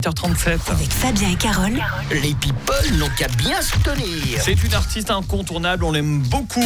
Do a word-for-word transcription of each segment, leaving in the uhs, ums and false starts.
huit heures trente-sept. Avec Fabien et Carole. Les people n'ont qu'à bien se tenir. C'est une artiste incontournable, on l'aime beaucoup.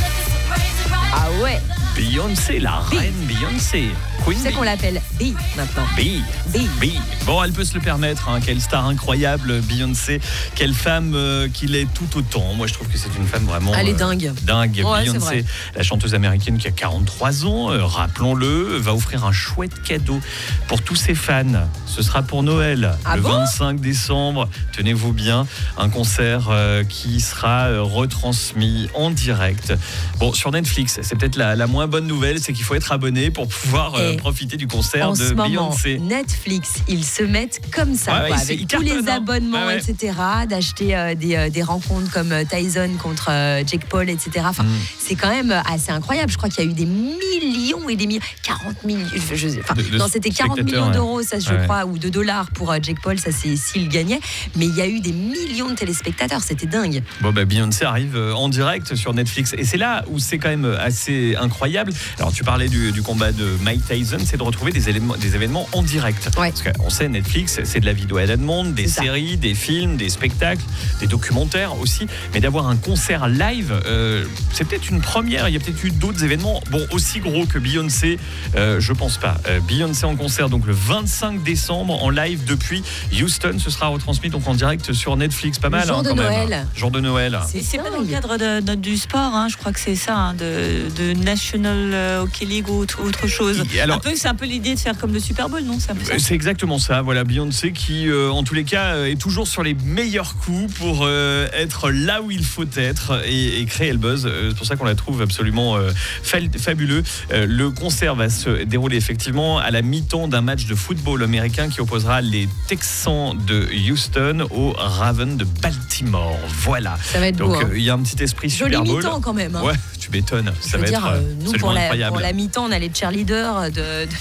Ah ouais. Beyoncé, la B. reine Beyoncé. Queen Tu sais Bee. qu'on l'appelle B maintenant. B. B. B. Bon, elle peut se le permettre, hein. Quelle star incroyable, Beyoncé. Quelle femme euh, qu'il est tout autant. Moi, je trouve que c'est une femme vraiment... Elle est euh, dingue. Dingue. Ouais, c'est Beyoncé, vrai. la chanteuse américaine qui a quarante-trois ans, euh, rappelons-le, va offrir un chouette cadeau pour tous ses fans. Ce sera pour Noël, Ah le bon vingt-cinq décembre. Tenez-vous bien, un concert euh, qui sera euh, retransmis en direct. Bon, sur Netflix, c'est peut-être la, la moins bonne nouvelle, c'est qu'il faut être abonné pour pouvoir euh, Et profiter du concert En de ce moment, Beyoncé. Netflix, ils se mettent comme ça, Ouais, ouais, quoi, ils- avec ils tous les cartonnent, hein. abonnements, Ouais, ouais. et cetera, d'acheter euh, des, euh, des rencontres comme euh, Tyson contre euh, Jake Paul, et cetera. Enfin, Mm. c'est quand même euh, assez incroyable. Je crois qu'il y a eu des millions et des millions, quarante millions. Je, je- enfin, De- de non, c'était quarante millions spectateurs, d'euros, ça, je Ouais. crois, ou de dollars pour euh, Jake Paul. Ça, c'est s'il gagnait. Mais il y a eu des millions de téléspectateurs. C'était dingue. Bon, bah, Beyoncé arrive euh, en direct sur Netflix. Et c'est là où c'est quand même assez incroyable. Alors, tu parlais du, du combat de Mike Tyson, c'est de retrouver des, éléments, des événements en direct. Ouais. Parce qu'on sait, Netflix, c'est de la vidéo à la demande, des C'est ça. séries, des films, des spectacles, des documentaires aussi. Mais d'avoir un concert live, euh, c'est peut-être une première. Il y a peut-être eu d'autres événements, bon, aussi gros que Beyoncé, euh, je pense pas. Euh, Beyoncé en concert, donc le vingt-cinq décembre, en live depuis Houston. Ce sera retransmis donc en direct sur Netflix. Pas Le mal, jour hein, de quand même. Noël. Jour de Noël. C'est Et c'est pas dans le dingue. cadre de, de- du sport, hein, je crois que c'est ça, hein, de, de National euh, Hockey League ou autre, autre chose. Et alors- un peu, c'est un peu l'idée de faire comme le Super Bowl, non? C'est un peu ça. C'est exactement ça, voilà, Beyoncé qui, euh, en tous les cas, euh, est toujours sur les meilleurs coups pour euh, être là où il faut être et, et créer le buzz. Euh, c'est pour ça qu'on la trouve absolument euh, fal- fabuleux. Euh, le concert va se dérouler effectivement à la mi-temps d'un match de football américain qui opposera les Texans de Houston aux Ravens de Baltimore. Voilà. Ça va être Donc beau. hein. euh, il y a un petit esprit Joli Super Bowl. mi-temps quand même. hein. Ouais, tu m'étonnes. Je Ça veux va dire, être euh, euh, nous, absolument pour la, incroyable. pour la mi-temps, on a les cheerleaders de... de-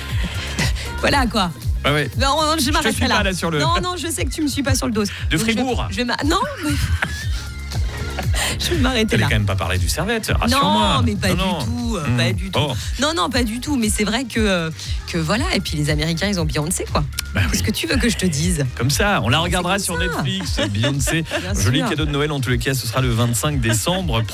voilà, quoi. Ouais, ouais. Non, je Je te m'arrête suis là. pas là sur le- Non, non, je sais que tu me suis pas sur le dos. De Donc, je vais- Fribourg. Je vais, m'a- Non, mais... je vais m'arrêter T'allais là. quand même pas parler du Servette, rassure-moi. Non, mais pas Non, non. du tout, euh, Mmh. pas du tout. Oh. Non, non, pas du tout. Mais c'est vrai que, euh, que voilà. Et puis les Américains, ils ont Beyoncé, quoi. Bah oui. Qu'est-ce que tu veux que je te dise? Comme ça, on la regardera comme sur ça. Netflix. Beyoncé, Bien joli sûr. cadeau de Noël en tous les cas. Ce sera le vingt-cinq décembre.